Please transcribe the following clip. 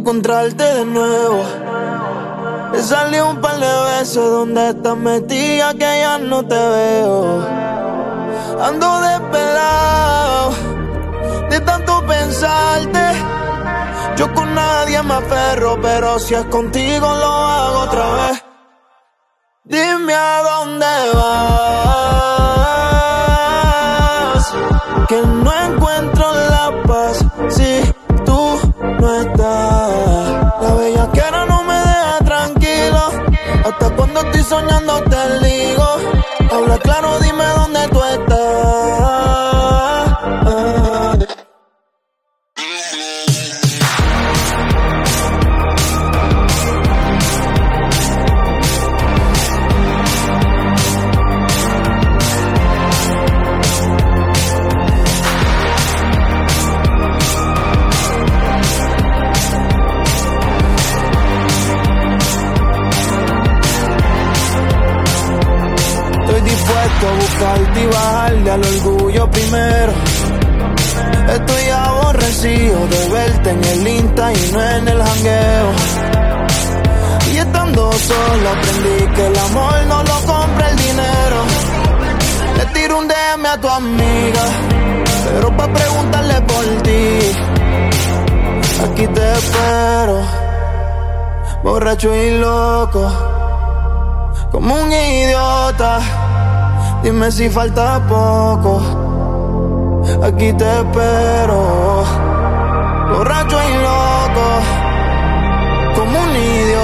encontrarte de nuevo. He salido un par de veces donde estás metida que ya no te veo. Ando despelado de tanto pensarte. Yo con nadie me aferro, pero si es contigo lo hago otra vez. Dime a dónde vas, que no encuentro la paz si tú no estás. La bellaquera no me deja tranquilo, hasta cuando estoy soñando te digo. Habla claro, dime dónde tú estás. A buscarte y bajarle al orgullo primero. Estoy aborrecido de verte en el Insta y no en el jangueo. Y estando solo aprendí que el amor no lo compra el dinero. Le tiro un DM a tu amiga, pero pa' preguntarle por ti. Aquí te espero, borracho y loco, como un idiota. Dime si falta poco, aquí te espero, borracho y loco, como un idiota.